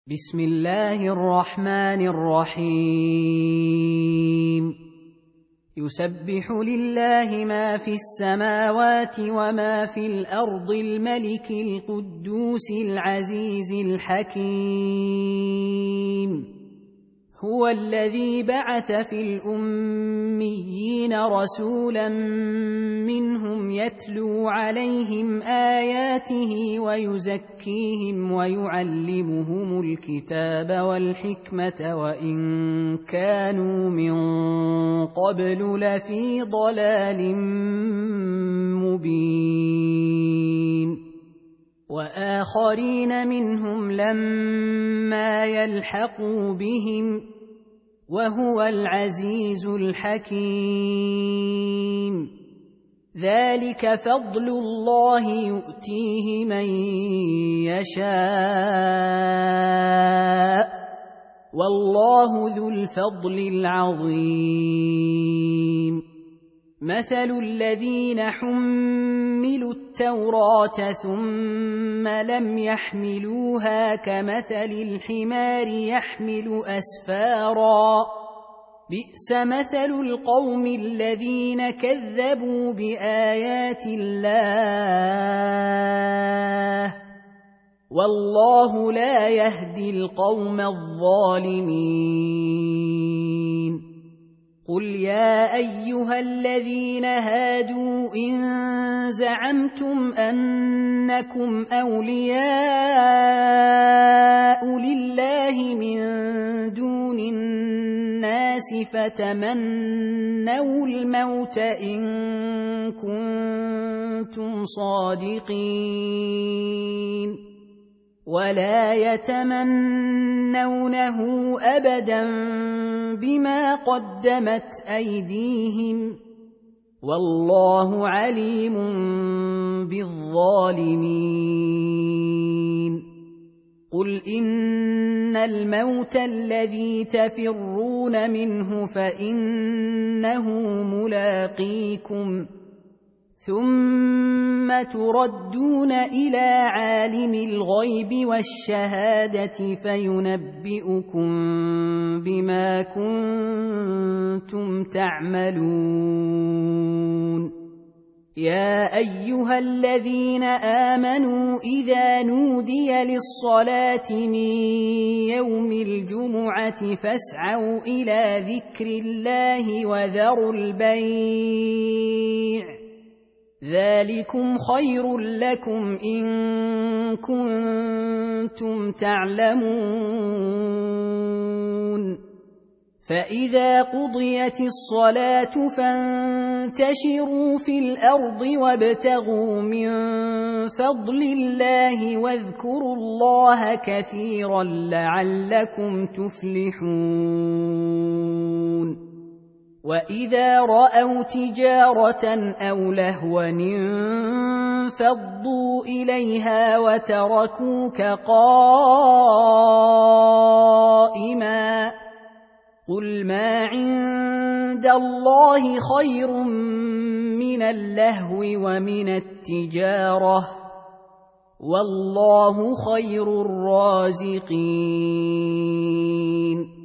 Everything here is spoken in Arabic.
بسم الله الرحمن الرحيم يسبح لله ما في السماوات وما في الأرض الملك القدوس العزيز الحكيم هو الذي بعث في الأميين رسولا منهم يتلو عليهم آياته ويزكيهم ويعلمهم الكتاب والحكمة وإن كانوا من قبل لفي ضلال مبين وآخرين منهم لما يلحقوا بهم وهو العزيز الحكيم ذلك فضل الله يؤتيه من يشاء والله ذو الفضل العظيم مثل الذين حملوا التوراة ثم لم يحملوها كمثل الحمار يحمل أسفارا بئس مثل القوم الذين كذبوا بآيات الله والله لا يهدي القوم الظالمين قل يا أيها الذين هادوا إن زعمتم أنكم أولياء لله من دون الناس فتمنوا الموت إن كنتم صادقين ولا يتمنونه أبدا بما قدمت أيديهم والله عليم بالظالمين قل إن الموت الذي تفرون منه فإنه ملاقيكم ثم تردون إلى عالم الغيب والشهادة فينبئكم بما كنتم تعملون يا أيها الذين آمنوا إذا نودي للصلاة من يوم الجمعة فاسعوا إلى ذكر الله وذروا البيع ذلكم خير لكم إن كنتم تعلمون فإذا قضيت الصلاة فانتشروا في الأرض وابتغوا من فضل الله واذكروا الله كثيرا لعلكم تفلحون وإذا رأوا تجارة أو لهوا انفضوا إليها وتركوك قائما قل ما عند الله خير من اللهو ومن التجارة والله خير الرازقين